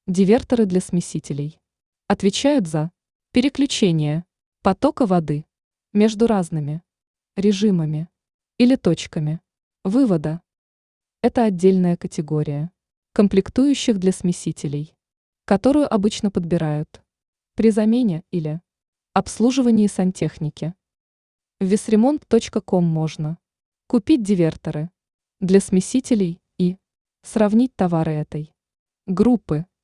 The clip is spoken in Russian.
Диверторы для смесителей отвечают за переключение потока воды между разными режимами или точками вывода. Это отдельная категория комплектующих для смесителей, которую обычно подбирают при замене или обслуживании сантехники. В весремонт.ком можно купить диверторы для смесителей и сравнить товары этой группы.